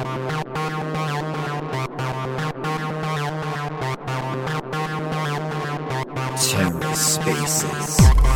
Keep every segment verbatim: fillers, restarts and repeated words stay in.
TerraSpaces.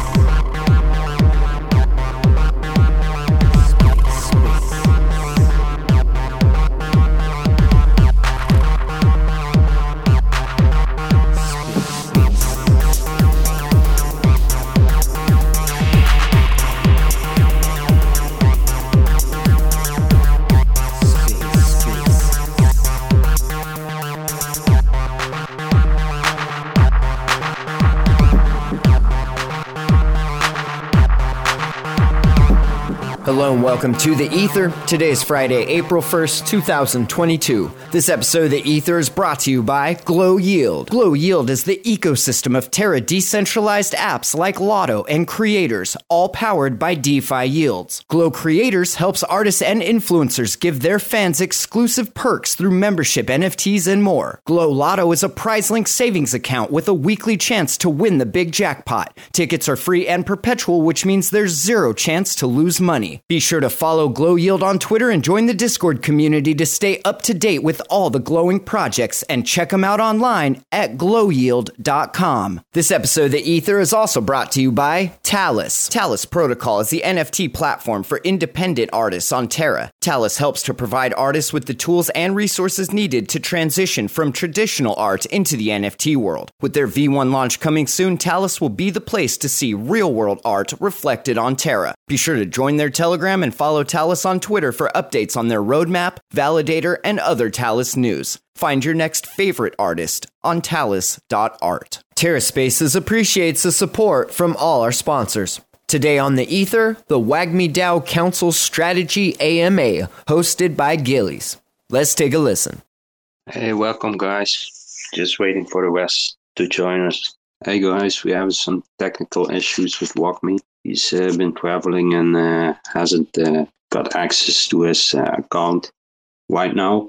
Hello and welcome to The Ether. Today is Friday, April first, two thousand twenty-two. This episode of The Ether is brought to you by GlowYield. GlowYield is the ecosystem of Terra decentralized apps like Lotto and Creators, all powered by DeFi Yields. Glow Creators helps artists and influencers give their fans exclusive perks through membership, N F Ts, and more. Glow Lotto is a prize-linked savings account with a weekly chance to win the big jackpot. Tickets are free and perpetual, which means there's zero chance to lose money. Be sure to follow GlowYield on Twitter and join the Discord community to stay up to date with all the glowing projects, and check them out online at glow yield dot com. This episode of The Ether is also brought to you by Talus. Talus Protocol is the N F T platform for independent artists on Terra. Talus helps to provide artists with the tools and resources needed to transition from traditional art into the N F T world. With their V one launch coming soon, Talus will be the place to see real-world art reflected on Terra. Be sure to join their Telegram and follow Talus on Twitter for updates on their roadmap, validator, and other Talus news. Find your next favorite artist on talus dot art. TerraSpaces appreciates the support from all our sponsors. Today on The Ether, the WAGMI DAO Council Strategy A M A, hosted by Gillies. Let's take a listen. Hey, welcome guys. Just waiting for the rest to join us. Hey guys, we have some technical issues with WAGMI. He's uh, been traveling and uh, hasn't uh, got access to his uh, account right now.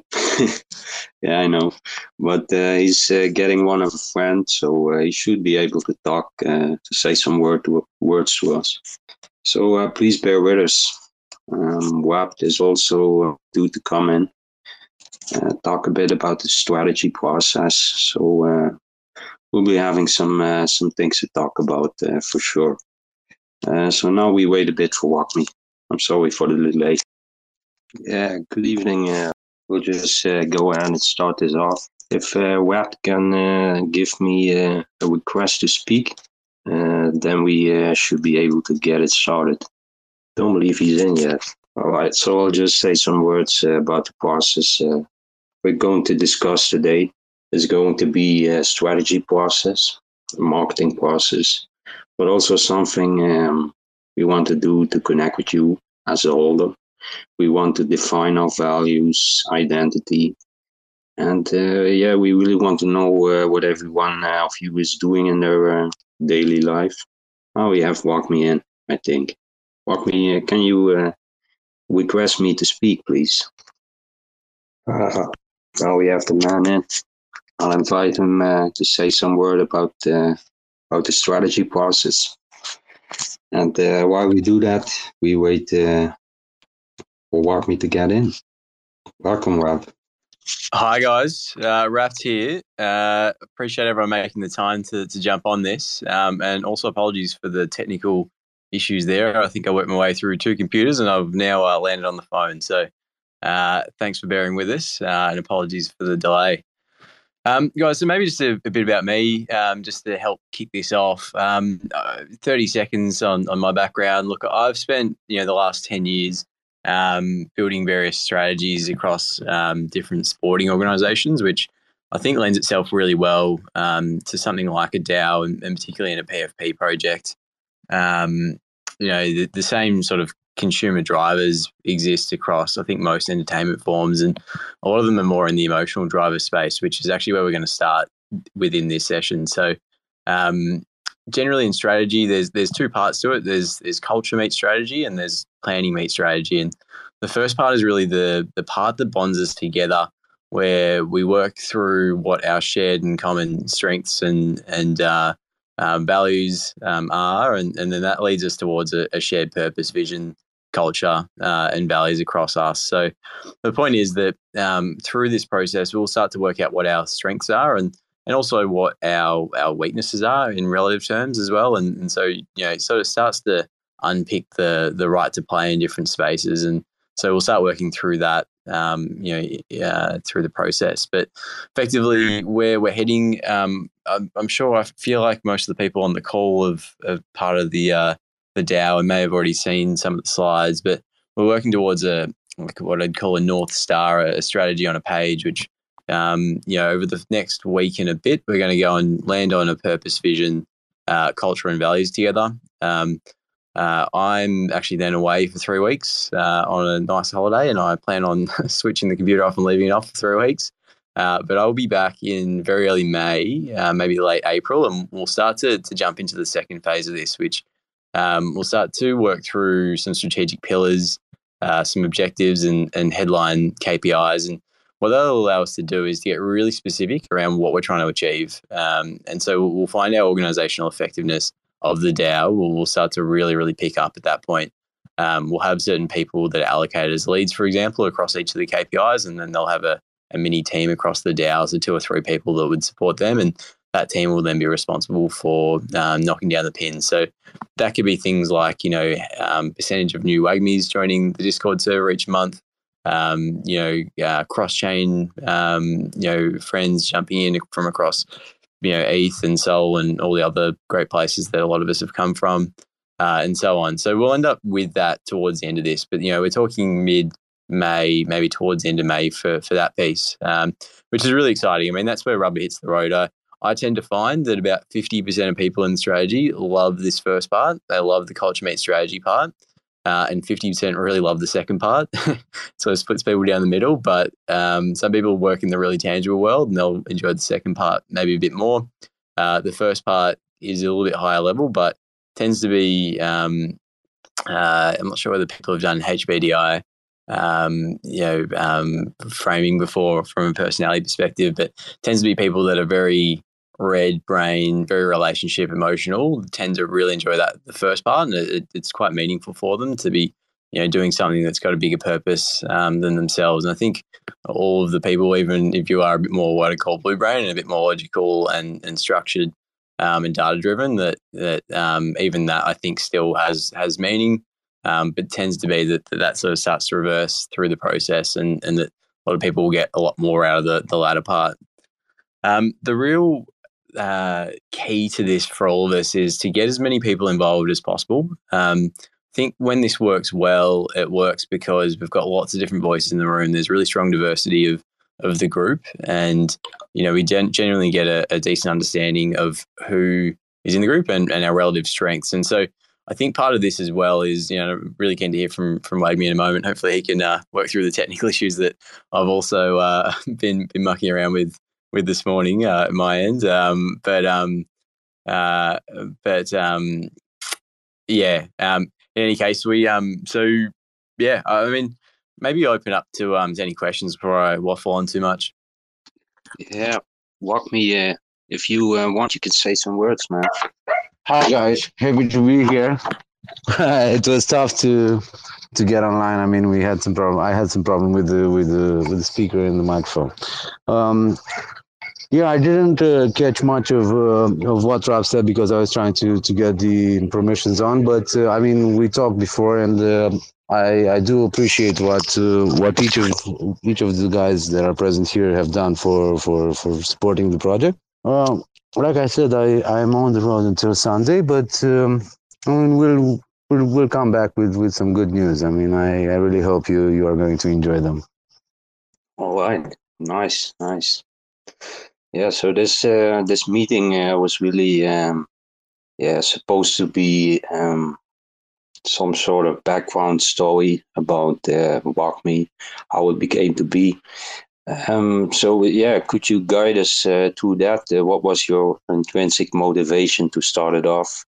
Yeah, I know. But uh, he's uh, getting one of a friend, so uh, he should be able to talk, uh, to say some word to, words to us. So uh, please bear with us. Um, W A P is also uh, due to come in, uh, talk a bit about the strategy process. So uh, we'll be having some uh, some things to talk about uh, for sure. Uh, so now we wait a bit for WAGMI. I'm sorry for the delay. Yeah, good evening. Uh, we'll just uh, go ahead and start this off. If uh, W A P can uh, give me uh, a request to speak, uh, then we uh, should be able to get it started. Don't believe he's in yet. All right, so I'll just say some words uh, about the process uh, we're going to discuss today. It's going to be a strategy process, a marketing process, but also something um, we want to do to connect with you as a holder. We want to define our values, identity, and uh, yeah, we really want to know uh, what everyone uh, of you is doing in their uh, daily life. Now we have WAGMI in, I think. WAGMI, uh, can you uh, request me to speak, please? Uh, now we have the man in. I'll invite him uh, to say some word about uh, about the strategy process. And uh, while we do that, we wait uh, for WAGMI to get in. Welcome, Rap. Hi, guys. Uh, Raft here. Uh, appreciate everyone making the time to, to jump on this. Um, and also apologies for the technical issues there. I think I worked my way through two computers and I've now uh, landed on the phone. So uh, thanks for bearing with us uh, and apologies for the delay. Um, guys, so maybe just a, a bit about me, um, just to help kick this off. Um, uh, thirty seconds on, on my background. Look, I've spent, you know, the last ten years um, building various strategies across um, different sporting organisations, which I think lends itself really well um, to something like a DAO and, and particularly in a P F P project. Um, you know, the, the same sort of consumer drivers exist across, I think, most entertainment forms, and a lot of them are more in the emotional driver space, which is actually where we're going to start within this session. So um, generally in strategy, there's there's two parts to it. There's there's culture meets strategy and there's planning meets strategy. And the first part is really the the part that bonds us together, where we work through what our shared and common strengths and and uh, um, values um, are, and, and then that leads us towards a, a shared purpose, vision, culture uh, and values across us. So the point is that um, through this process, we'll start to work out what our strengths are and and also what our our weaknesses are in relative terms as well. And, and so, you know, it sort of starts to unpick the the right to play in different spaces. And so we'll start working through that, um, you know, uh, through the process. But effectively, where we're heading, um, I'm, I'm sure I feel like most of the people on the call have, have part of the uh, the DAO and may have already seen some of the slides. But we're working towards a like what I'd call a North Star, a strategy on a page, which um, you know, over the next week and a bit, we're going to go and land on a purpose, vision, uh, culture, and values together. Um, Uh, I'm actually then away for three weeks uh, on a nice holiday, and I plan on switching the computer off and leaving it off for three weeks. Uh, but I'll be back in very early May, uh, maybe late April, and we'll start to, to jump into the second phase of this, which um, we'll start to work through some strategic pillars, uh, some objectives and, and headline K P Is. And what that'll allow us to do is to get really specific around what we're trying to achieve. Um, and so we'll find our organizational effectiveness of the DAO. We'll, we'll start to really, really pick up at that point. Um, we'll have certain people that are allocated as leads, for example, across each of the K P Is, and then they'll have a, a mini team across the DAOs of two or three people that would support them, and that team will then be responsible for um, knocking down the pins. So that could be things like, you know, um, percentage of new WAGMIs joining the Discord server each month, um, you know, uh, cross-chain, um, you know, friends jumping in from across, you know, E T H and Sol and all the other great places that a lot of us have come from, uh, and so on. So we'll end up with that towards the end of this. But, you know, we're talking mid-May, maybe towards the end of May for, for that piece, um, which is really exciting. I mean, that's where rubber hits the road. I, I tend to find that about fifty percent of people in strategy love this first part. They love the culture meets strategy part. Uh, and fifty percent really love the second part. So it splits people down the middle. But um, some people work in the really tangible world and they'll enjoy the second part maybe a bit more. Uh, the first part is a little bit higher level, but tends to be, um, uh, I'm not sure whether people have done H B D I, um, you know, um, framing before from a personality perspective, but tends to be people that are very red brain, very relationship emotional, tend to really enjoy that the first part, and it, it's quite meaningful for them to be, you know, doing something that's got a bigger purpose um, than themselves. And I think all of the people, even if you are a bit more what I call blue brain and a bit more logical and and structured um, and data driven, that that um, even that I think still has has meaning, um, but tends to be that, that that sort of starts to reverse through the process, and and that a lot of people will get a lot more out of the the latter part. Um, the real Uh, key to this for all of us is to get as many people involved as possible. Um, I think when this works well, it works because we've got lots of different voices in the room. There's really strong diversity of of the group, and you know we gen- genuinely get a, a decent understanding of who is in the group and, and our relative strengths. And so I think part of this as well is, you know, really keen to hear from from WAGMI in a moment. Hopefully he can uh, work through the technical issues that I've also uh, been been mucking around with. with this morning uh, at my end. Um, but, um, uh, but um, yeah, um, in any case, we, um, so yeah, I mean, maybe open up to, um, to any questions before I waffle on too much. Yeah, WAGMI, uh, if you uh, want, you can say some words, man. Hi guys, happy to be here. It was tough to to get online. I mean, we had some problem. I had some problem with the with the with the speaker and the microphone. Um, yeah, I didn't uh, catch much of uh, of what Rob said because I was trying to to get the permissions on. But uh, I mean, we talked before, and uh, I I do appreciate what uh, what each of each of the guys that are present here have done for for for supporting the project. Um, like I said, I I'm on the road until Sunday, but um, I mean, we'll. We'll, we'll come back with, with some good news. I mean, I, I really hope you, you are going to enjoy them. All right. Nice, nice. Yeah, so this uh, this meeting uh, was really um, yeah supposed to be um, some sort of background story about uh, WAGMI, how it became to be. Um, so, yeah, could you guide us uh, through that? Uh, what was your intrinsic motivation to start it off?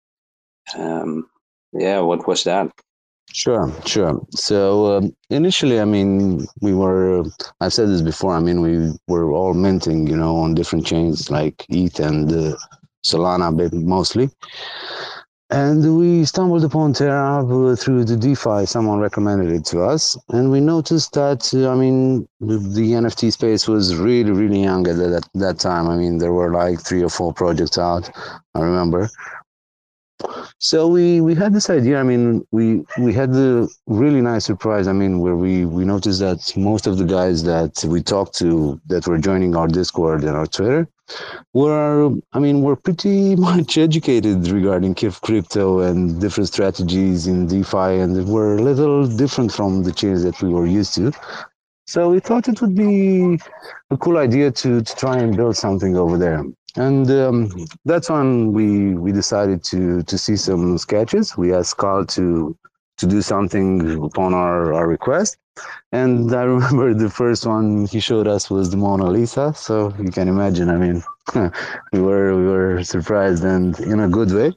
Um, Yeah, what was that? Sure, sure. So um, initially, I mean, we were, I've said this before, I mean, we were all minting, you know, on different chains like E T H and uh, Solana mostly. And we stumbled upon Terra through the DeFi. Someone recommended it to us, and we noticed that uh, I mean the, the N F T space was really, really young at that that time. I mean there were like three or four projects out. I remember. So we, we had this idea. I mean, we we had the really nice surprise. I mean, where we, we noticed that most of the guys that we talked to that were joining our Discord and our Twitter were, I mean, were pretty much educated regarding crypto and different strategies in DeFi, and were a little different from the chains that we were used to. So we thought it would be a cool idea to, to try and build something over there. And um, that's when we we decided to to see some sketches. We asked Carl to to do something upon our, our request. And I remember the first one he showed us was the Mona Lisa. So you can imagine, I mean, we were we were surprised, and in a good way.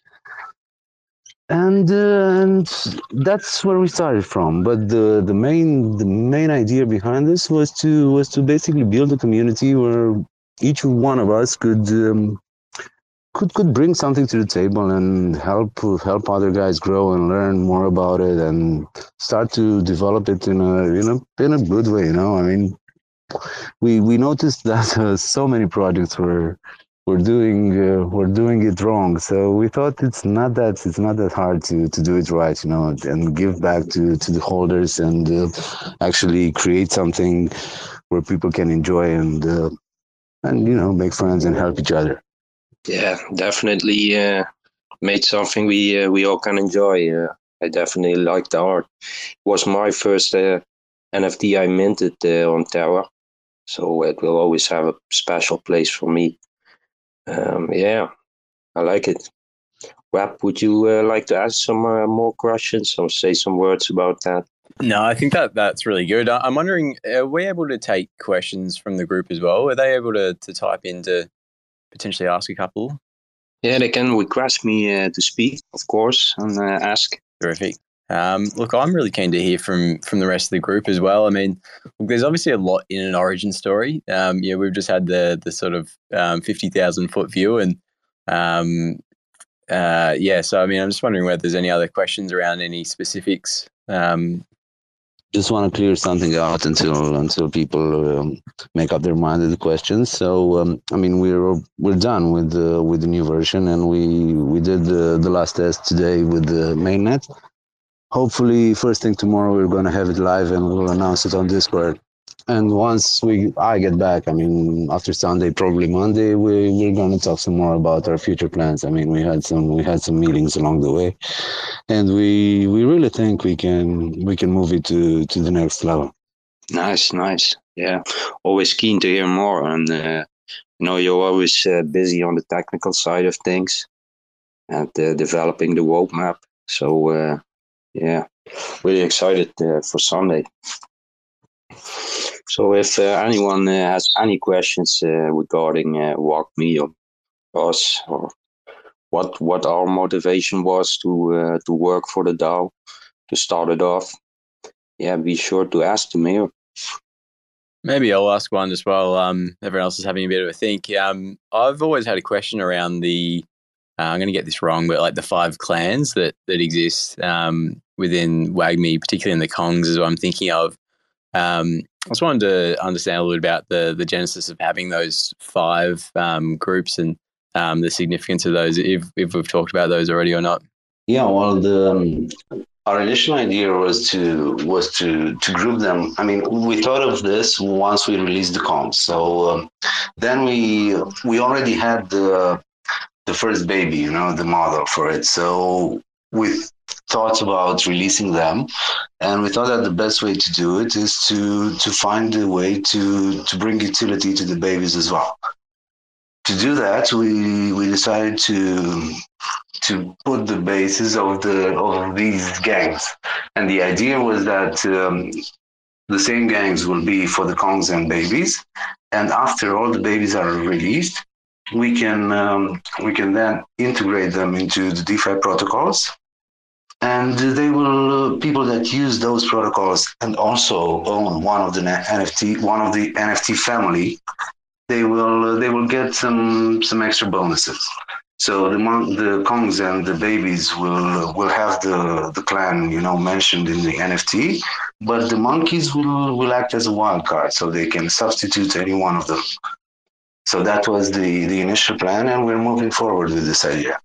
And uh, and that's where we started from. But the, the main the main idea behind this was to was to basically build a community where each one of us could um, could could bring something to the table and help help other guys grow and learn more about it and start to develop it in a in a in a good way. You know, I mean, we we noticed that uh, so many projects were were doing uh, were doing it wrong. So we thought it's not that it's not that hard to to do it right. You know, and give back to to the holders and uh, actually create something where people can enjoy and. Uh, and, you know, make friends and help each other. Yeah, definitely uh, made something we uh, we all can enjoy. Uh, I definitely like the art. It was my first uh, N F T I minted uh, on Terra, so it will always have a special place for me. Um, yeah, I like it. Web, would you uh, like to ask some uh, more questions or say some words about that? No, I think that that's really good. I'm wondering, are we able to take questions from the group as well? Are they able to, to type in to potentially ask a couple? Yeah, they can request me uh, to speak, of course, and uh, ask. Terrific. Um, look, I'm really keen to hear from from the rest of the group as well. I mean, look, there's obviously a lot in an origin story. Um, yeah, we've just had the the sort of um, fifty thousand foot view, and um, uh, yeah. So I mean, I'm just wondering whether there's any other questions around any specifics. Um, Just want to clear something out until until people um, make up their mind to the questions. So um, I mean, we're we're done with the with the new version, and we we did the the last test today with the mainnet. Hopefully, first thing tomorrow we're going to have it live, and we'll announce it on Discord. And once we I get back, I mean, after Sunday, probably Monday, we we're going to talk some more about our future plans. I mean, we had some we had some meetings along the way, and we we really think we can we can move it to to the next level. Nice, nice. Yeah, always keen to hear more. And uh, you know, you're always uh, busy on the technical side of things and uh, developing the roadmap. So uh, yeah, really excited uh, for Sunday. So if uh, anyone uh, has any questions uh, regarding uh, WalkMe or us, or what what our motivation was to uh, to work for the DAO, to start it off, yeah, be sure to ask the mayor. Maybe I'll ask one as well. Um, everyone else is having a bit of a think. Um, I've always had a question around the, uh, I'm going to get this wrong, but like the five clans that that exist um, within WAGMI, particularly in the Kongs is what I'm thinking of. Um, I just wanted to understand a little bit about the the genesis of having those five um, groups and um, the significance of those, if if we've talked about those already or not. Yeah, well, the um, our initial idea was to was to to group them. I mean, we thought of this once we released the comp. So um, then we we already had the the first baby, you know, the model for it. So we thought about releasing them, and we thought that the best way to do it is to to find a way to to bring utility to the babies as well. To do that, we we decided to to put the basis of the of these gangs, and the idea was that um, the same gangs will be for the Kongs and babies, and after all the babies are released, we can um, we can then integrate them into the DeFi protocols, and they will uh, people that use those protocols and also own one of the N F T one of the N F T family, they will uh, they will get some some extra bonuses. So the mon- the Kongs and the babies will will have the the clan, you know, mentioned in the N F T, but the monkeys will will act as a wild card, so they can substitute any one of them. So that was the the initial plan, and we're moving forward with this idea.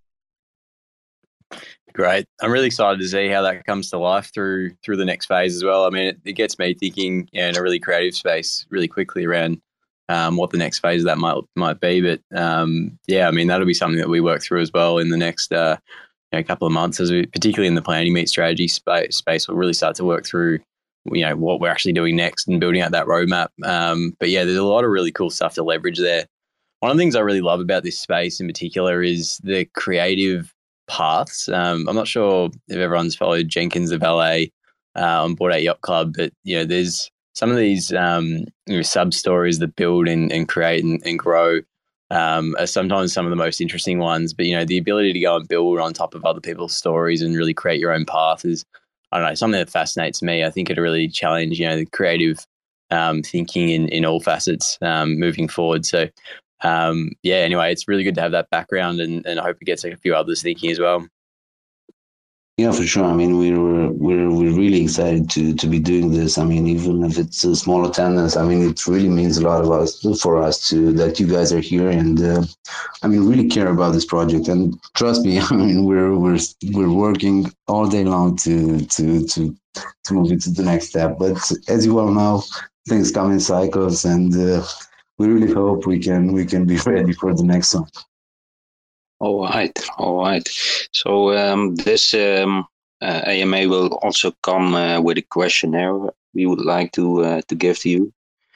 Great. I'm really excited to see how that comes to life through through the next phase as well. I mean, it, it gets me thinking, you know, in a really creative space really quickly around um, what the next phase of that might might be. But um, yeah, I mean, that'll be something that we work through as well in the next uh, you know, couple of months, as we, particularly in the planning meet strategy space, space, we'll really start to work through, you know, what we're actually doing next and building out that roadmap. Um, but yeah, there's a lot of really cool stuff to leverage there. One of the things I really love about this space in particular is the creative paths. Um, I'm not sure if everyone's followed Jenkins the Valet uh, on Bored Ape Yacht Club, but you know, there's some of these um, you know, sub stories that build and, and create and, and grow um, are sometimes some of the most interesting ones. But you know, the ability to go and build on top of other people's stories and really create your own path is, I don't know, something that fascinates me. I think it'll really challenge, you know, the creative um, thinking in, in all facets um, moving forward. So Um, yeah, anyway, it's really good to have that background, and, and I hope it gets like a few others thinking as well. Yeah, for sure. I mean, we're we're we're really excited to to be doing this. I mean, even if it's a small attendance, I mean, it really means a lot of us for us to that you guys are here, and uh, I mean, really care about this project. And trust me, I mean, we're we're we're working all day long to to to to move it to the next step. But as you all know, things come in cycles, and uh, we really hope we can we can be ready for the next one. All right, all right. So um, this um, uh, A M A will also come uh, with a questionnaire we would like to uh, to give to you.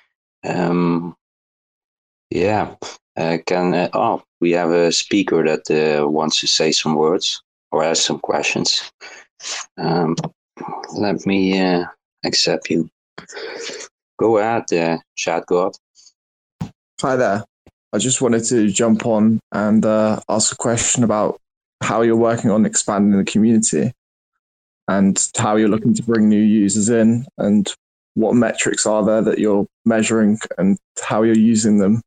Um, yeah, uh, can uh, oh we have a speaker that uh, wants to say some words or ask some questions. Um, let me uh, accept you. Go ahead, uh, Chat God. Hi there. I just wanted to jump on and uh, ask a question about how you're working on expanding the community and how you're looking to bring new users in, and what metrics are there that you're measuring and how you're using them.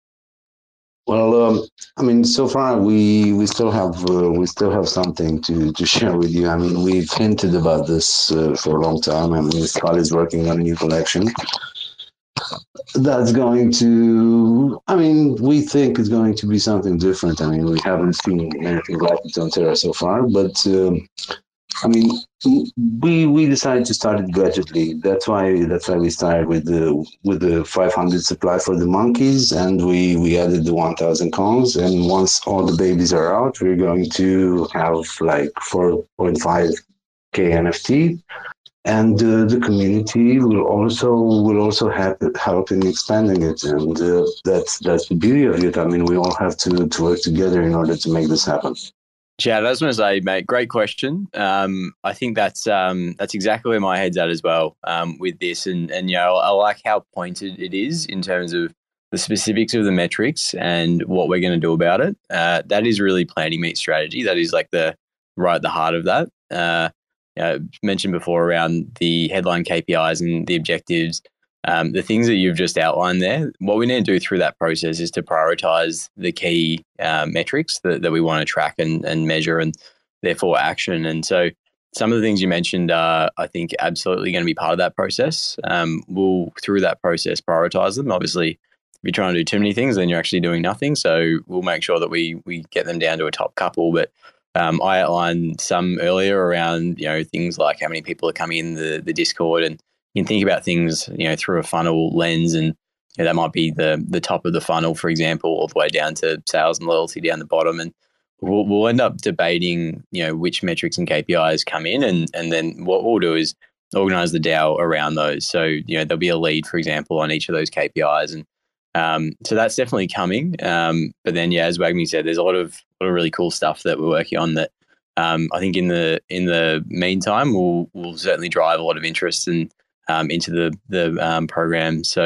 Well, um, I mean, so far we we still have uh, we still have something to, to share with you. I mean, we've hinted about this uh, for a long time. I mean, Scott is working on a new collection that's going to, I mean, we think it's going to be something different. I mean, we haven't seen anything like it on Terra so far, but um, I mean, we we decided to start it gradually. That's why that's why we started with the with the five hundred supply for the monkeys, and we we added the one thousand Kongs. And once all the babies are out, we're going to have like four point five K N F T. And uh, the community will also will also help help in expanding it, and uh, that's that's the beauty of it. I mean, we all have to, to work together in order to make this happen. Chad, I was going to say, mate, great question. Um, I think that's um, that's exactly where my head's at as well um, with this, and and you know, I like how pointed it is in terms of the specifics of the metrics and what we're going to do about it. Uh, that is really planning meet strategy. That is like the right at the heart of that. Uh, You know, mentioned before around the headline K P Is and the objectives, um, the things that you've just outlined there. What we need to do through that process is to prioritize the key uh, metrics that, that we want to track and, and measure, and therefore action. And so some of the things you mentioned are, I think, absolutely going to be part of that process. Um, we'll, through that process, prioritize them. Obviously, if you're trying to do too many things, then you're actually doing nothing. So we'll make sure that we we get them down to a top couple. But Um, I outlined some earlier around, you know, things like how many people are coming in the, the Discord, and you can think about things, you know, through a funnel lens, and you know, that might be the the top of the funnel, for example, all the way down to sales and loyalty down the bottom. And we'll, we'll end up debating, you know, which metrics and K P Is come in, and and then what we'll do is organize the DAO around those. So, you know, there'll be a lead, for example, on each of those K P Is, and Um, so that's definitely coming. Um, but then, yeah, as Wagme said, there's a lot of, lot of really cool stuff that we're working on that um, I think in the in the meantime will will certainly drive a lot of interest and um, into the the um, program. So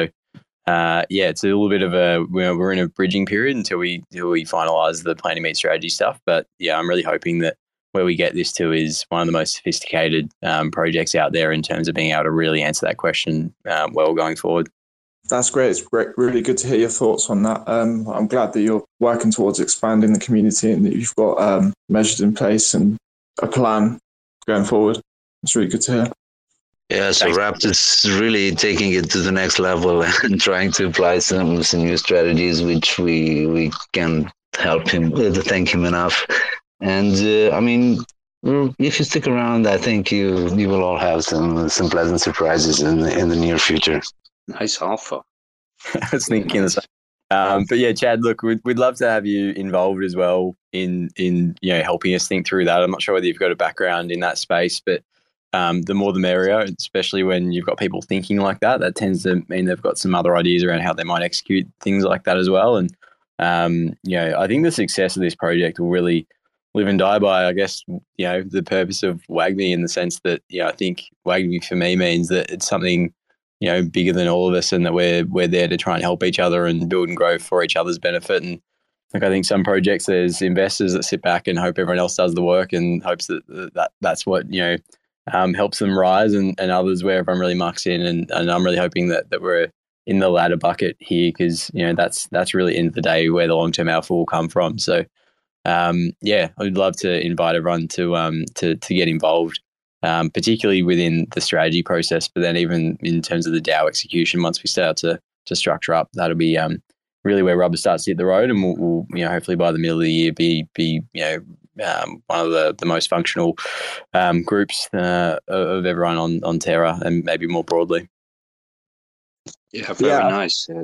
uh, yeah, it's a little bit of a we're, we're in a bridging period until we until we finalize the planning meet strategy stuff. But yeah, I'm really hoping that where we get this to is one of the most sophisticated um, projects out there in terms of being able to really answer that question uh, well going forward. That's great. It's great, really good to hear your thoughts on that. Um, I'm glad that you're working towards expanding the community and that you've got um, measures in place and a plan going forward. It's really good to hear. Yeah, so Rapt is really taking it to the next level and trying to apply some, some new strategies, which we we can help him uh, to thank him enough. And uh, I mean, if you stick around, I think you you will all have some some pleasant surprises in the, in the near future. Nice alpha. I was thinking the same. Um, but yeah, Chad, look, we'd, we'd love to have you involved as well in in you know helping us think through that. I'm not sure whether you've got a background in that space, but um, the more the merrier, especially when you've got people thinking like that. That tends to mean they've got some other ideas around how they might execute things like that as well. And um, you know, I think the success of this project will really live and die by, I guess, you know, the purpose of WAGMI, in the sense that, you know, I think WAGMI for me means that it's something, you know, bigger than all of us, and that we're we're there to try and help each other and build and grow for each other's benefit. And like, I think some projects, there's investors that sit back and hope everyone else does the work and hopes that, that that's what, you know, um, helps them rise, and, and others where everyone really mucks in. And, and I'm really hoping that that we're in the latter bucket here, because, you know, that's that's really, end of the day, where the long-term alpha will come from. So um, yeah, I'd love to invite everyone to um, to to get involved, um, particularly within the strategy process, but then even in terms of the DAO execution. Once we start to to structure up, that'll be um, really where rubber starts to hit the road, and we'll, we'll you know hopefully by the middle of the year be be you know um, one of the, the most functional um, groups uh, of everyone on on Terra, and maybe more broadly. Yeah, very Yeah. nice. Uh,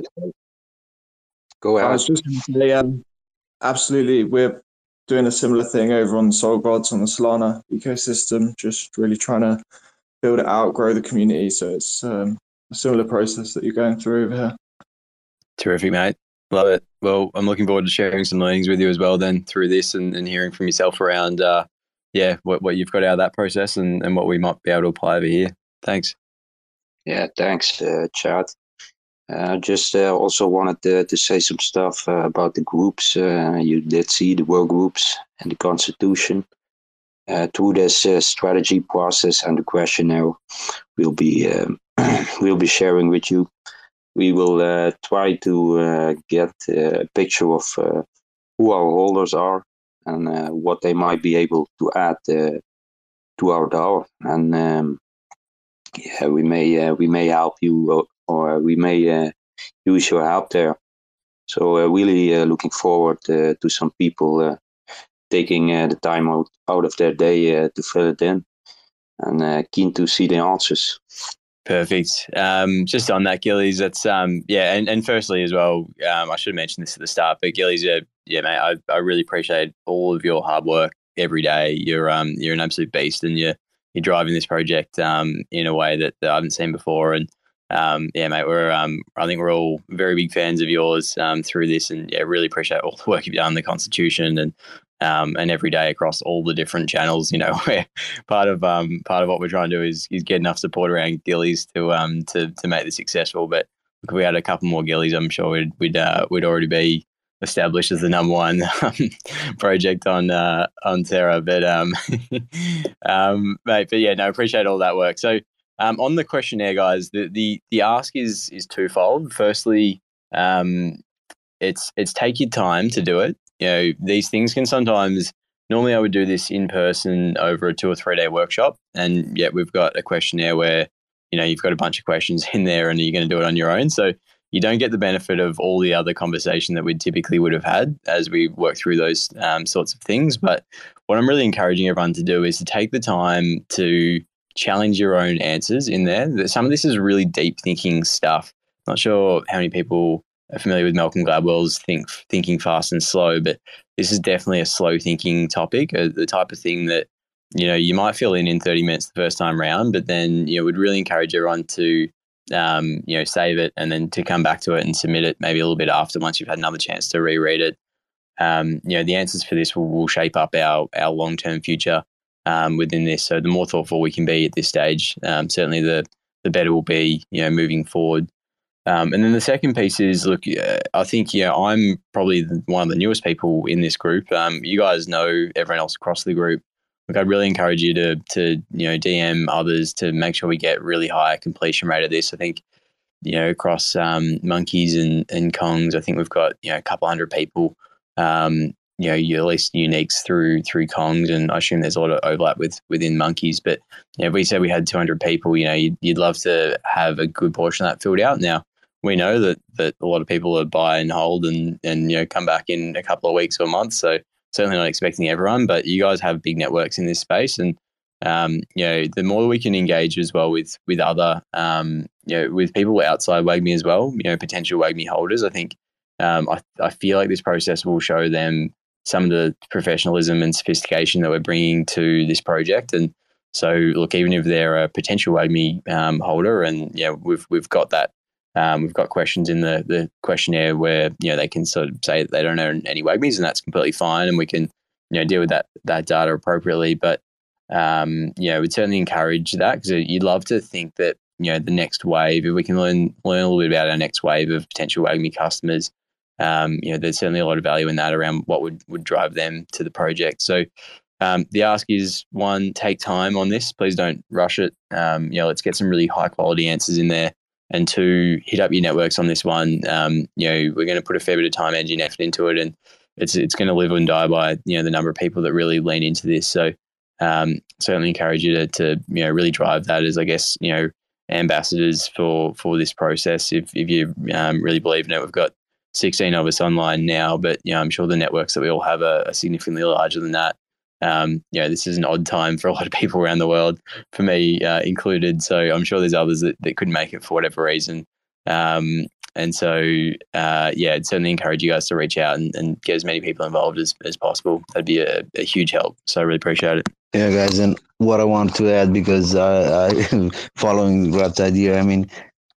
go I ahead. was just going to say, um, absolutely, we're doing a similar thing over on Soul Gods on the Solana ecosystem, just really trying to build it out, grow the community. So it's um, a similar process that you're going through over here. Terrific, mate. Love it. Well, I'm looking forward to sharing some learnings with you as well then through this, and, and hearing from yourself around, uh, yeah, what, what you've got out of that process, and, and what we might be able to apply over here. Thanks. Yeah, thanks, uh, Chad. Uh, just uh, also wanted to, to say some stuff uh, about the groups. Uh, you did see the work groups and the constitution. Uh, through this uh, strategy process and the questionnaire we'll be um, we'll be sharing with you, we will uh, try to uh, get a picture of uh, who our holders are and uh, what they might be able to add uh, to our DAO. And um, yeah, we may uh, we may help you, or, or we may uh, use your help there. So uh, really uh, looking forward uh, to some people uh, taking uh, the time out, out of their day uh, to fill it in, and uh, keen to see the answers. Perfect. Um, just on that, Gillies, that's um, yeah, and, and firstly as well, um, I should have mentioned this at the start, but Gillies, uh, yeah, mate, I, I really appreciate all of your hard work every day. You're um, you're an absolute beast, and you're you're driving this project um in a way that, that I haven't seen before. And um, yeah, mate, we're um, I think we're all very big fans of yours um through this, and yeah, really appreciate all the work you've done, the Constitution, and um, and every day across all the different channels. You know, where part of um, part of what we're trying to do is, is get enough support around Gillies to um to to make this successful. But if we had a couple more Gillies, I'm sure we'd we'd uh, we'd already be established as the number one um, project on uh, on Terra. But um, um, mate, but yeah, no, appreciate all that work. So um, on the questionnaire, guys, the the the ask is is twofold. Firstly, um, it's it's take your time to do it. You know, these things can sometimes, normally I would do this in person over a two or three day workshop, and yet we've got a questionnaire where, you know, you've got a bunch of questions in there and you're going to do it on your own. So you don't get the benefit of all the other conversation that we typically would have had as we work through those um, sorts of things. But what I'm really encouraging everyone to do is to take the time to challenge your own answers in there. Some of this is really deep thinking stuff. Not sure how many people are familiar with Malcolm Gladwell's think, Thinking Fast and Slow, but this is definitely a slow thinking topic, uh, the type of thing that, you know, you might fill in in thirty minutes the first time round, but then, you know, we'd really encourage everyone to, um, you know, save it and then to come back to it and submit it maybe a little bit after, once you've had another chance to reread it. Um, you know, the answers for this will, will shape up our, our long-term future um, within this. So the more thoughtful we can be at this stage, um, certainly the, the better we'll be, you know, moving forward. Um, and then the second piece is, look, uh, I think, yeah, I'm probably the, one of the newest people in this group. Um, you guys know everyone else across the group. Look, I'd really encourage you to, to, you know, D M others to make sure we get really high completion rate of this. I think, you know, across um, monkeys and, and Kongs, I think we've got, you know, a couple hundred people, um, you know, you at least uniques through through Kongs, and I assume there's a lot of overlap with within monkeys. But you know, if we said we had two hundred people, you know, you'd, you'd love to have a good portion of that filled out. Now, we know that that a lot of people are buy and hold and, and you know, come back in a couple of weeks or a month. So certainly not expecting everyone, but you guys have big networks in this space. And, um, you know, the more we can engage as well with with other, um, you know, with people outside WAGMI as well, you know, potential WAGMI holders, I think um, I, I feel like this process will show them some of the professionalism and sophistication that we're bringing to this project. And so, look, even if they're a potential WAGMI um, holder and, you know, we've, we've got that, Um, we've got questions in the, the questionnaire where, you know, they can sort of say that they don't own any WAGMIs, and that's completely fine. And we can, you know, deal with that, that data appropriately. But, um, you know, we'd certainly encourage that, because you'd love to think that, you know, the next wave, if we can learn, learn a little bit about our next wave of potential WAGMI customers, um, you know, there's certainly a lot of value in that around what would, would drive them to the project. So, um, the ask is, one, take time on this. Please don't rush it. Um, you know, let's get some really high quality answers in there. And two, hit up your networks on this one. Um, you know, we're going to put a fair bit of time, energy, and effort into it, and it's it's going to live and die by, you know, the number of people that really lean into this. So, um, certainly encourage you to to you know, really drive that as, I guess, you know, ambassadors for for this process. If if you um, really believe in it, we've got sixteen of us online now, but you know, I'm sure the networks that we all have are, are significantly larger than that. Um, you know, this is an odd time for a lot of people around the world, for me uh, included. So I'm sure there's others that, that couldn't make it for whatever reason. Um, and so, uh, yeah, I'd certainly encourage you guys to reach out and, and get as many people involved as, as possible. That'd be a, a huge help. So I really appreciate it. Yeah, guys, and what I want to add, because I, I following Rap's idea, I mean,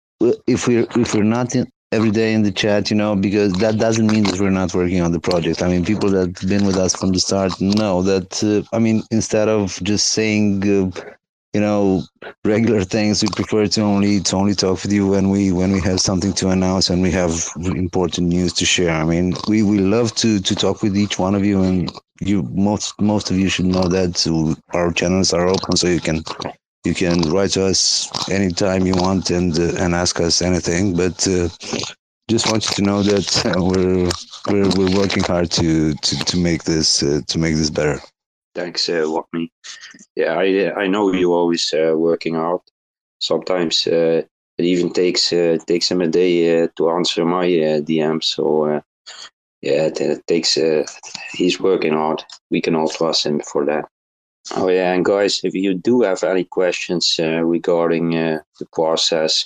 if we're if we're not in, every day in the chat, you know, because that doesn't mean that we're not working on the project. I mean, people that have been with us from the start know that, uh, I mean, instead of just saying, uh, you know, regular things, we prefer to only to only talk with you when we when we have something to announce and we have important news to share. I mean, we, we love to to talk with each one of you, and you most most of you should know that. So our channels are open, so you can You can write to us anytime you want and uh, and ask us anything. But uh, just want you to know that uh, we're we're we're working hard to to to make this uh, to make this better. Thanks, uh, WAGMI. Yeah, I I know you always uh, working hard. Sometimes uh, it even takes uh, takes him a day uh, to answer my uh, D M. So uh, yeah, it, it takes. Uh, he's working hard. We can all trust him for that. Oh yeah, and guys, if you do have any questions uh, regarding uh, the process,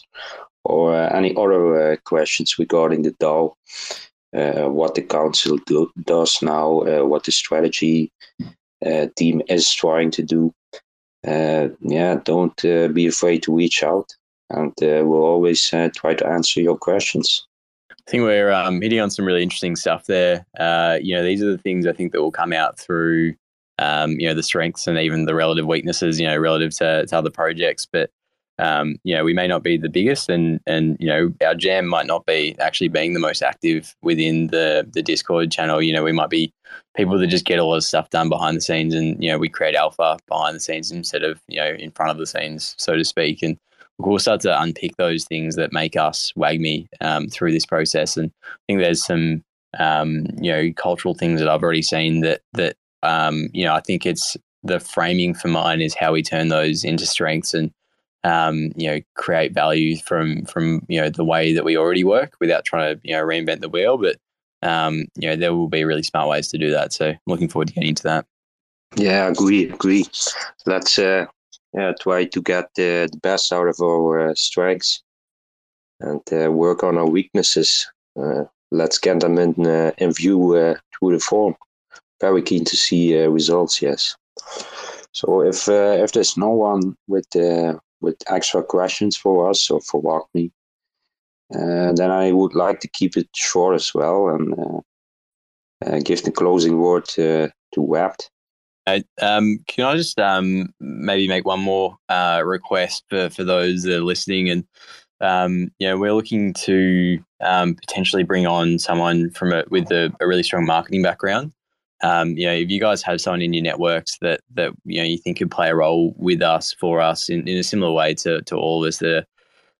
or uh, any other uh, questions regarding the DAO, uh, what the council do, does now, uh, what the strategy uh, team is trying to do, uh, yeah, don't uh, be afraid to reach out, and uh, we'll always uh, try to answer your questions. I think we're um, hitting on some really interesting stuff there. Uh, you know, these are the things I think that will come out through Um, you know, the strengths and even the relative weaknesses, you know, relative to, to other projects. But, um, you know, we may not be the biggest, and, and, you know, our jam might not be actually being the most active within the, the Discord channel. You know, we might be people that just get a lot of stuff done behind the scenes, and, you know, we create alpha behind the scenes instead of, you know, in front of the scenes, so to speak. And we'll start to unpick those things that make us WAGMI um, through this process. And I think there's some, um, you know, cultural things that I've already seen that, that, Um, you know, I think it's the framing for mine is how we turn those into strengths and, um, you know, create value from, from, you know, the way that we already work without trying to, you know, reinvent the wheel. But, um, you know, there will be really smart ways to do that. So I'm looking forward to getting into that. Yeah, agree, agree. Let's uh, yeah, try to get uh, the best out of our uh, strengths and uh, work on our weaknesses. Uh, let's get them in, uh, in view uh, through the form. Very keen to see uh, results, yes. So if uh, if there's no one with uh, with extra questions for us or for WAGMI, uh, then I would like to keep it short as well and uh, uh, give the closing word uh, to Rapt. Uh, um, can I just um, maybe make one more uh, request for, for those that are listening? And um, you know, we're looking to um, potentially bring on someone from a, with a, a really strong marketing background. Um, you know, if you guys have someone in your networks that, that, you know, you think could play a role with us, for us in, in a similar way to, to all of us that are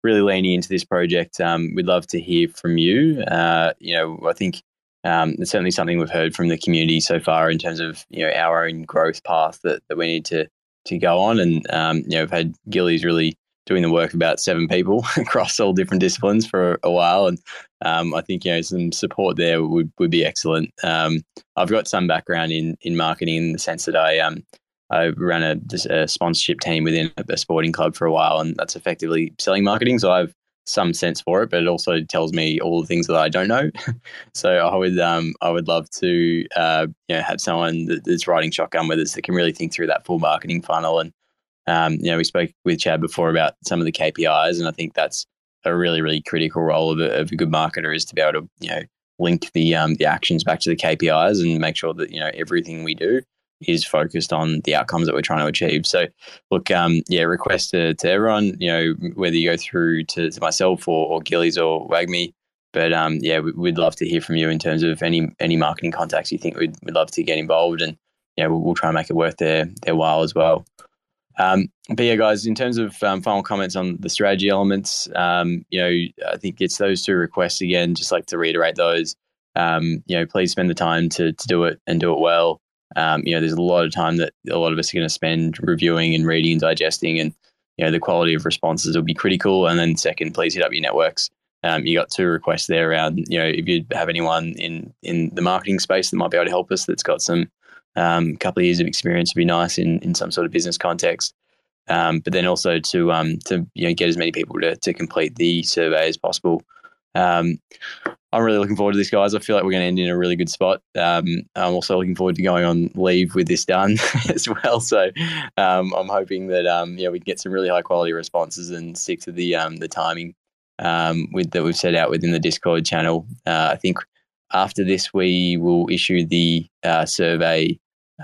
really leaning into this project. Um, we'd love to hear from you. Uh, you know, I think um, it's certainly something we've heard from the community so far in terms of, you know, our own growth path that, that we need to to go on. And, um, you know, we've had Gillies really doing the work of about seven people across all different disciplines for a while. And um, I think, you know, some support there would, would be excellent. Um, I've got some background in in marketing in the sense that I um I ran a, a sponsorship team within a sporting club for a while, and that's effectively selling marketing. So I've some sense for it, but it also tells me all the things that I don't know. So I would um I would love to uh you know have someone that, that's riding shotgun with us that can really think through that full marketing funnel. And um you know we spoke with Chad before about some of the K P Is, and I think that's a really really critical role of a, of a good marketer, is to be able to you know link the um the actions back to the K P Is and make sure that you know everything we do is focused on the outcomes that we're trying to achieve. So look, um, yeah, request to, to everyone, you know, whether you go through to, to myself or, or Gillies or Wagme, but um, yeah, we, we'd love to hear from you in terms of any any marketing contacts you think we'd, we'd love to get involved, and yeah, we'll, we'll try and make it worth their, their while as well. Um, but yeah, guys, in terms of um, final comments on the strategy elements, um, you know, I think it's those two requests again, just like to reiterate those. Um, you know, please spend the time to to do it and do it well. Um, you know, there's a lot of time that a lot of us are going to spend reviewing and reading and digesting, and, you know, the quality of responses will be critical. And then second, please hit up your networks. Um, you got two requests there around, you know, if you have anyone in, in the marketing space that might be able to help us, that's got some um, couple of years of experience, would be nice in, in some sort of business context. Um, but then also to, um, to, you know, get as many people to, to complete the survey as possible. Um, I'm really looking forward to this, guys. I feel like we're going to end in a really good spot. Um, I'm also looking forward to going on leave with this done as well. So um, I'm hoping that um, yeah, we can get some really high quality responses and stick to the um, the timing um, with that we've set out within the Discord channel. Uh, I think after this we will issue the uh, survey,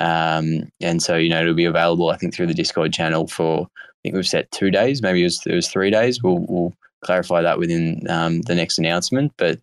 um, and so you know it'll be available I think through the Discord channel for I think we've set two days, maybe it was it was three days. We'll, we'll clarify that within um, the next announcement, but.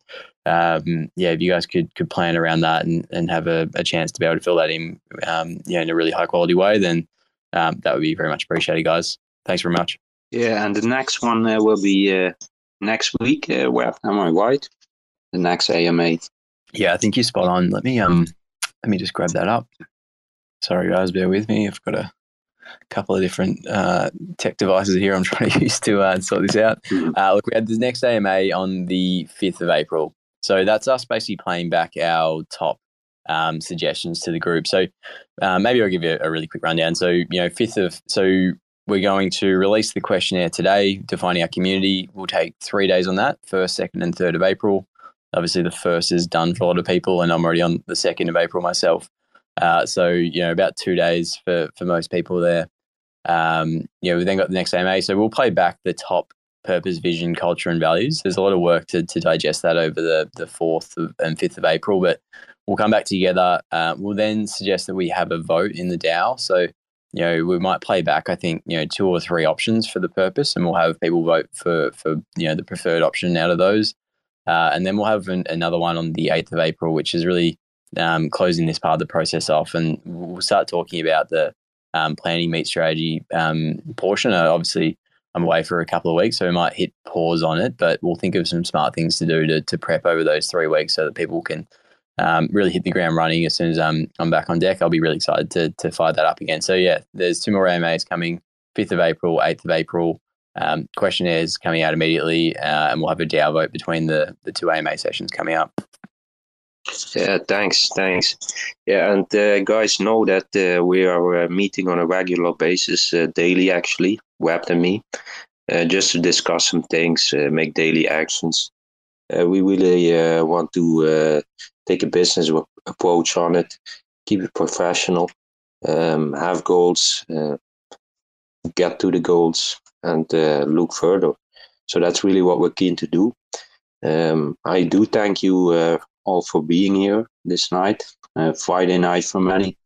Um, yeah, if you guys could could plan around that and, and have a, a chance to be able to fill that in, um, yeah, in a really high quality way, then um, that would be very much appreciated, guys. Thanks very much. Yeah, and the next one uh, will be uh, next week. Uh, where am I right? The next A M A. Yeah, I think you're spot on. Let me um, let me just grab that up. Sorry, guys, bear with me. I've got a couple of different uh, tech devices here I'm trying to use to uh, sort this out. Uh, look, we had the next A M A on the fifth of April. So that's us basically playing back our top um, suggestions to the group. So uh, maybe I'll give you a, a really quick rundown. So, you know, fifth of, so we're going to release the questionnaire today, defining our community. We'll take three days on that, first, second and third of April. Obviously the first is done for a lot of people and I'm already on the second of April myself. Uh, so, you know, about two days for, for most people there. Um, you know, we then got the next A M A. So we'll play back the top purpose, vision, culture and values. There's a lot of work to, to digest that over the, the fourth of, and fifth of April, but we'll come back together. Uh, we'll then suggest that we have a vote in the DAO. So, you know, we might play back, I think, you know, two or three options for the purpose, and we'll have people vote for, for you know, the preferred option out of those. Uh, and then we'll have an, another one on the eighth of April, which is really um, closing this part of the process off. And we'll start talking about the um, planning meet strategy um, portion. Uh, obviously, I'm away for a couple of weeks, so we might hit pause on it, but we'll think of some smart things to do to, to prep over those three weeks so that people can um, really hit the ground running as soon as um, I'm back on deck. I'll be really excited to to fire that up again. So yeah, there's two more A M As coming, fifth of April, eighth of April. Um, questionnaires coming out immediately, uh, and we'll have a DAO vote between the, the two A M A sessions coming up. Yeah, thanks, thanks. Yeah, and uh, guys know that uh, we are uh, meeting on a regular basis, uh, daily actually, Webb and me, uh, just to discuss some things, uh, make daily actions. Uh, we really uh, want to uh, take a business approach on it, keep it professional, um, have goals, uh, get to the goals, and uh, look further. So that's really what we're keen to do. Um, I do thank you uh, all for being here this night, uh, Friday night for many.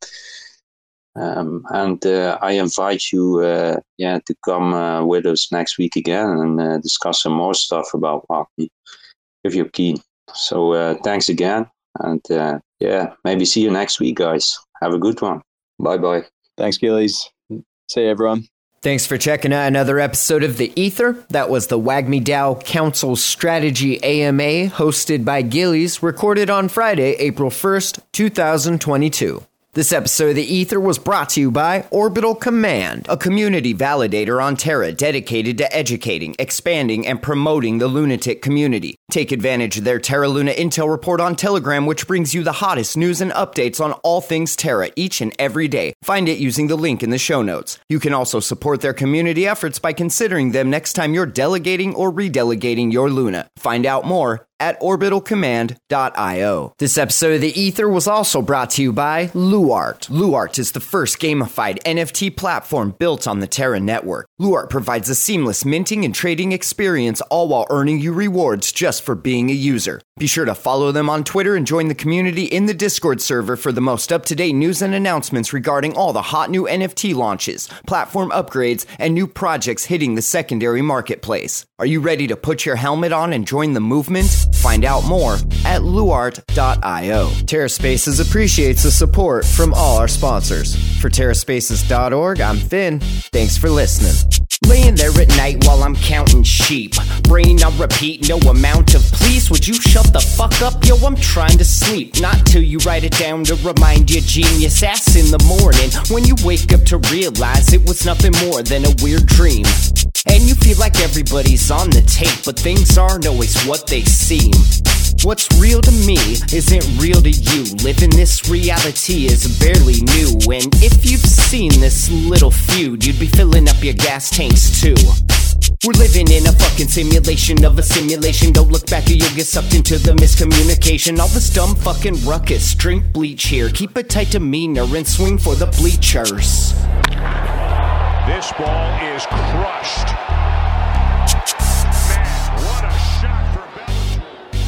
Um, and uh, I invite you uh, yeah, to come uh, with us next week again and uh, discuss some more stuff about hockey if you're keen. So uh, thanks again. And uh, yeah, maybe see you next week, guys. Have a good one. Bye-bye. Thanks, Gillies. See you, everyone. Thanks for checking out another episode of The Ether. That was the WAGMI DAO Council Strategy A M A, hosted by Gillies, recorded on Friday, April first, two thousand twenty-two. This episode of The Ether was brought to you by Orbital Command, a community validator on Terra dedicated to educating, expanding, and promoting the lunatic community. Take advantage of their Terra Luna Intel report on Telegram, which brings you the hottest news and updates on all things Terra each and every day. Find it using the link in the show notes. You can also support their community efforts by considering them next time you're delegating or redelegating your Luna. Find out more at orbital command dot io. This episode of The Ether was also brought to you by Luart. Luart is the first gamified N F T platform built on the Terra network. Luart provides a seamless minting and trading experience, all while earning you rewards just for being a user. Be sure to follow them on Twitter and join the community in the Discord server for the most up-to-date news and announcements regarding all the hot new N F T launches, platform upgrades, and new projects hitting the secondary marketplace. Are you ready to put your helmet on and join the movement? Find out more at luart dot io. TerraSpaces appreciates the support from all our sponsors. For terra spaces dot org, I'm Finn. Thanks for listening. Laying there at night while I'm counting sheep. Brain on repeat, no amount of please. Would you shut the fuck up? Yo, I'm trying to sleep. Not till you write it down to remind your genius ass in the morning. When you wake up to realize it was nothing more than a weird dream. And you feel like everybody's on the tape, but things aren't always what they seem. What's real to me isn't real to you. Living this reality is barely new. And if you've seen this little feud, you'd be filling up your gas tanks too. We're living in a fucking simulation of a simulation. Don't look back or you'll get sucked into the miscommunication. All this dumb fucking ruckus. Drink bleach here. Keep a tight demeanor and swing for the bleachers. This ball is crushed. Man, what a shot for Bellinger.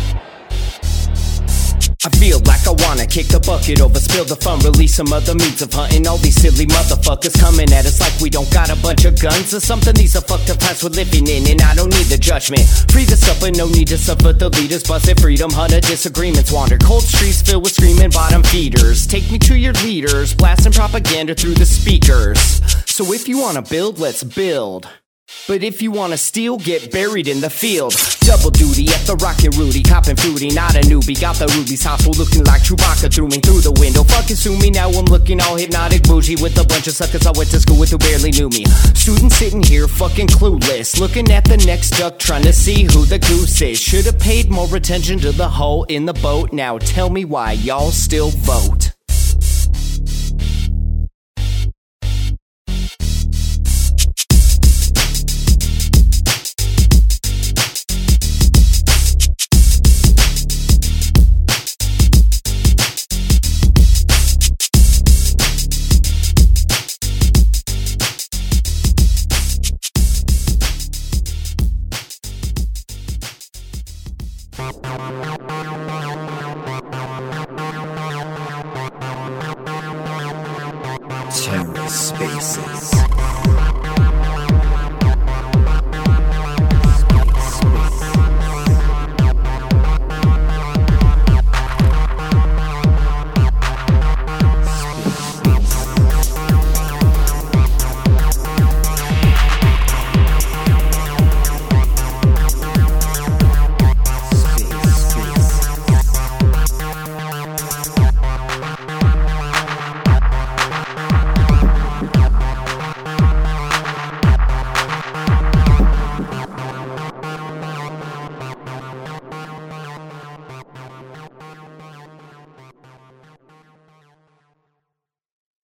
I feel like I wanna kick the bucket over, spill the fun, release some other means of hunting all these silly motherfuckers coming at us like we don't got a bunch of guns or something. These are fucked up times we're living in, and I don't need the judgment. Free to suffer, no need to suffer. The leaders busted freedom, hunter disagreements wander. Cold streets filled with screaming bottom feeders. Take me to your leaders, blasting propaganda through the speakers. So if you wanna build, let's build. But if you wanna steal, get buried in the field. Double duty at the Rockin' Rudy, copping fruity, not a newbie. Got the rubies hostile, looking like Chewbacca threw me through the window. Fucking sue me, now I'm looking all hypnotic bougie with a bunch of suckers I went to school with who barely knew me. Students sitting here fucking clueless, looking at the next duck trying to see who the goose is. Should've paid more attention to the hole in the boat. Now tell me why y'all still vote. Bye.